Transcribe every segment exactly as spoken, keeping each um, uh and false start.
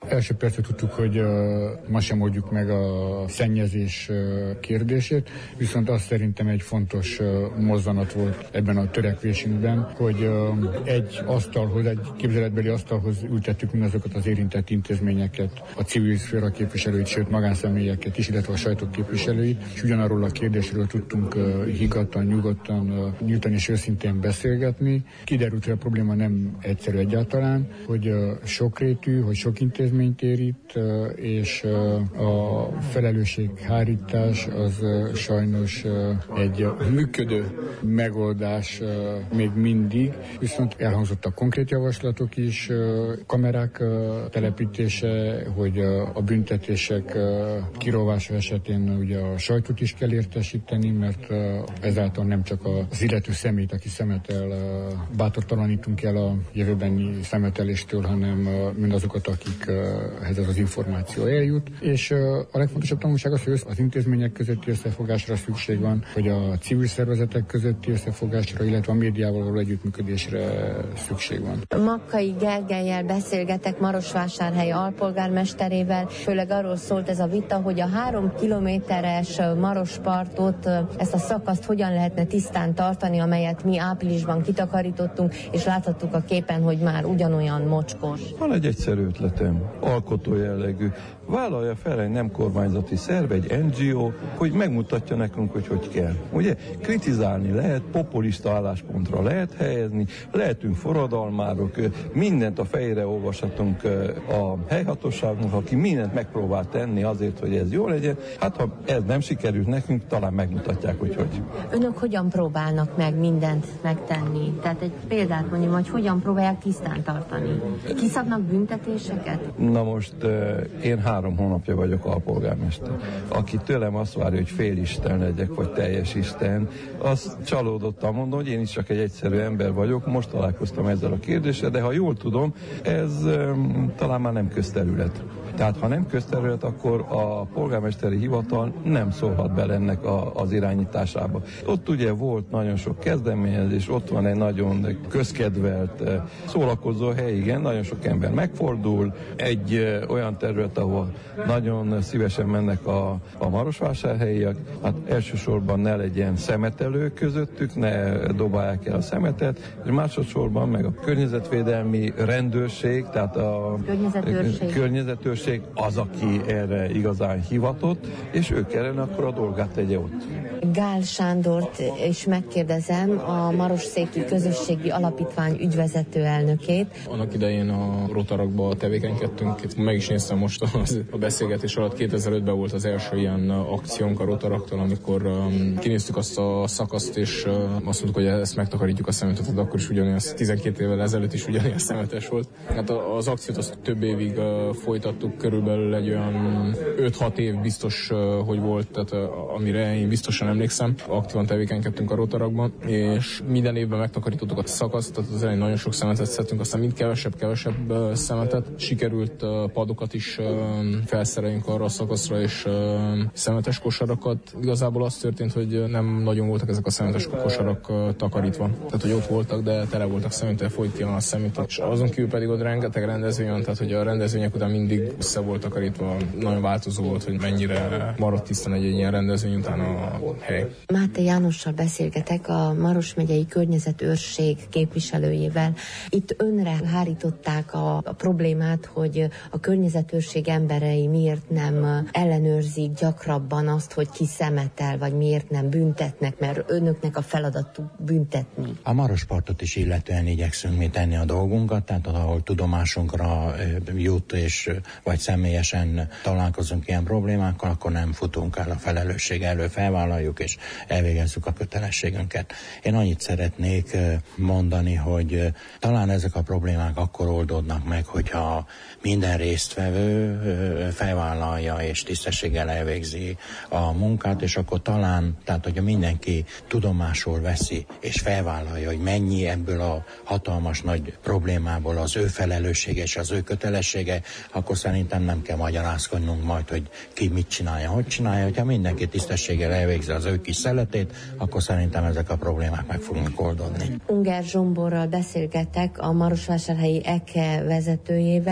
Első percet tudtuk, hogy uh, ma sem oldjuk meg a szennyezés uh, kérdését, viszont azt szerintem egy fontos uh, mozzanat volt ebben a törekvésünkben, hogy uh, egy asztalhoz, egy képzeletbeli asztalhoz ültettük mindazokat az érintett intézményeket, a civil szféra képviselőit, sőt magánszemélyeket is, illetve a sajtó képviselőit, és ugyanarról a kérdésről tudtunk uh, higgadtan, nyugodtan, uh, nyíltan és őszintén beszélgetni. Kiderült, hogy a probléma nem egyszerű egyáltalán, hogy uh, sokrétű, hogy sok intézményt érít, uh, és uh, a felelősséghárítás az uh, sajnos uh, egy uh, működő megoldás uh, még mindig, viszont elhangzottak konkrét javaslatok is, uh, kamerák uh, telepítése, hogy uh, a büntetések uh, kirovása esetén ugye a sajtót is kell értesíteni, mert uh, ezáltal nem csak az illető személyt, aki szemetel, uh, bátortalanítunk el a jövőbeni szemeteléstől, hanem uh, mindazokat, akikhez ez az információ eljut. És uh, a legfontosabb tanulság az, hogy az intézmények közötti összefogásra szükség van, hogy a civil szervezetek közötti összefogásra, illetve a médiával való együttműködésre szükség van. Makkai Gergellyel beszélgetek, Marosvásárhely alpolgármesterével. Főleg arról szólt ez a vita, hogy a három kilométeres Marospartot, ezt a szakaszt hogyan lehetne tisztán tartani, amelyet mi áprilisban kitakarítottunk, és láthattuk a képen, hogy már ugyanolyan mocskos. Van egy egyszerű ötletem, alkotó jellegű. Vállalja fel egy nem kormányzati szerv, egy en gé o, hogy megmutatja nekünk, hogy hogy kell. Ugye, kritizálni lehet, populista álláspontra lehet helyezni, lehetünk forradalmárok, mindent a fejére olvashatunk a helyhatóságnak, aki mindent megpróbál tenni azért, hogy ez jó legyen. Hát, ha ez nem sikerült nekünk, talán megmutatják, hogy hogy. Önök hogyan próbálnak meg mindent megtenni? Tehát egy példát mondjam, hogy hogyan próbálják tisztán tartani? Kiszabnak büntetéseket? Na most én három hónapja vagyok alpolgármester. Aki tőlem azt várja, hogy félisten legyek, vagy teljes isten, az csalódottan mondom, hogy én is csak egy egyszerű ember vagyok, most találkoztam ezzel a kérdéssel, de ha jól tudom, ez um, talán már nem közterület. Tehát ha nem közterület, akkor a polgármesteri hivatal nem szólhat bele ennek a, az irányításába. Ott ugye volt nagyon sok kezdeményezés, ott van egy nagyon közkedvelt szórakozó hely, igen, nagyon sok ember megfordul, egy ö, olyan terület, ahol nagyon szívesen mennek a, a marosvásárhelyiek, hát elsősorban ne legyen szemetelő közöttük, ne dobálják el a szemetet, és másodszorban meg a környezetvédelmi rendőrség, tehát a környezetőrség, környezetőrség az, aki erre igazán hivatott, és ő kellene akkor a dolgát tegye ott. Gál Sándort is megkérdezem, a Marosszékű Közösségi Alapítvány ügyvezető elnökét. Annak idején a Rotarakban tevékenykedtünk, meg is néztem most az, a beszélgetés alatt, kétezer-ötben volt az első ilyen akciónk a Rotaraktól, amikor um, kinéztük azt a szakaszt, és uh, azt mondtuk, hogy ezt megtakarítjuk a szemetet, de akkor is ugyanilyen, tizenkét évvel ezelőtt is ugyanilyen szemetes volt. Hát az akciót azt több évig uh, folytattuk, körülbelül egy olyan öt-hat év biztos, uh, hogy volt, tehát uh, amire én biztosan emlékszem. Aktívan tevékenykedtünk a Rotarakban, és minden évben megtakarítottuk a szakaszt, tehát az elején nagyon sok szemetet szedtünk, aztán mind kevesebb-kevesebb uh, szemetet. Sikerült uh, padokat is uh, felszereljünk arra a szakaszra, és uh, szemetes kosarakat. Igazából az történt, hogy nem nagyon voltak ezek a szemetes kosarak uh, takarítva. Tehát, hogy ott voltak, de tele voltak szemetek, folyt ki a szemét. És azon kívül pedig ott rengeteg rendezvény van, tehát hogy a rendezvények után mindig össze volt takarítva. Nagyon változó volt, hogy mennyire maradt tisztán egy, egy ilyen rendezvény után a hely. Máté Jánossal beszélgetek, a Maros megyei környezetőrség képviselőjével. Itt önre hárították a, a problémát, hogy a környezetőrség emberei miért nem ellenőrzik gyakrabban azt, hogy ki szemetel, vagy miért nem büntetnek, mert önöknek a feladatuk büntetni. A Marospartot is illetően igyekszünk mi tenni a dolgunkat, tehát ahol tudomásunkra jut, és vagy személyesen találkozunk ilyen problémákkal, akkor nem futunk el a felelősség elől, felvállaljuk és elvégezzük a kötelességünket. Én annyit szeretnék mondani, hogy talán ezek a problémák akkor oldódnak meg, hogyha minden résztvevő felvállalja és tisztességgel elvégzi a munkát, és akkor talán, tehát hogyha mindenki tudomásul veszi és felvállalja, hogy mennyi ebből a hatalmas nagy problémából az ő felelőssége és az ő kötelessége, akkor szerintem nem kell magyarázkodnunk majd, hogy ki mit csinálja, hogy csinálja. Hogyha mindenki tisztességgel elvégzi az ő kis szeletét, akkor szerintem ezek a problémák meg fognak oldódni. Ungár Zsomborral beszélgetek, a Marosvásárhelyi é ká vezetőjével, elnök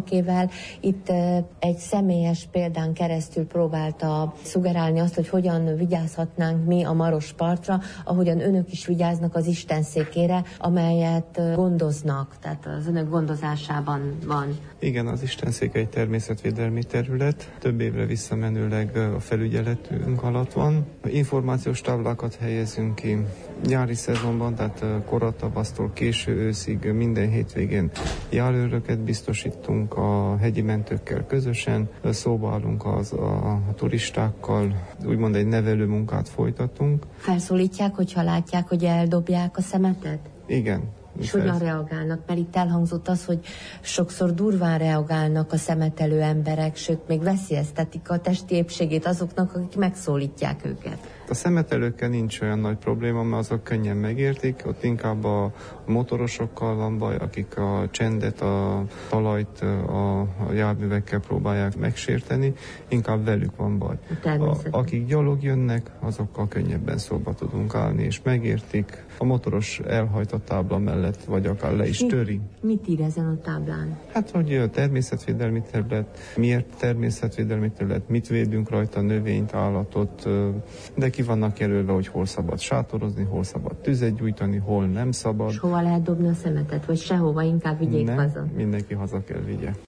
elnökével. Itt egy személyes példán keresztül próbálta szugerálni azt, hogy hogyan vigyázhatnánk mi a Maros partra, ahogyan önök is vigyáznak az Istenszékére, amelyet gondoznak, tehát az önök gondozásában van. Igen, az Istenszék egy természetvédelmi terület, több évre visszamenőleg a felügyeletünk alatt van. Információs táblákat helyezünk ki nyári szezonban, tehát koratavasztól késő őszig minden hétvégén járőröket biztosítunk a hegyi mentőkkel közösen, szóba állunk az, a, a turistákkal, úgymond egy nevelő munkát folytatunk. Felszólítják, hogyha látják, hogy eldobják a szemetet? Igen. És hogyan reagálnak? Mert itt elhangzott az, hogy sokszor durván reagálnak a szemetelő emberek, sőt, még veszélyeztetik a testi épségét azoknak, akik megszólítják őket. A szemetelőkkel nincs olyan nagy probléma, mert azok könnyen megértik, ott inkább a motorosokkal van baj, akik a csendet, a talajt a, a járművekkel próbálják megsérteni, inkább velük van baj. A, akik gyalog jönnek, azokkal könnyebben szóba tudunk állni, és megértik. A motoros elhajt a tábla mellett, vagy akár le is töri. Mit ír ezen a táblán? Hát, hogy a természetvédelmi terület, miért természetvédelmi terület, mit védünk rajta, növényt, állatot, de ki vannak jelölve, hogy hol szabad sátorozni, hol szabad tüzet gyújtani, hol nem szabad. És hova lehet dobni a szemetet, vagy sehova, inkább vigyék nem, haza? Mindenki haza kell vigye.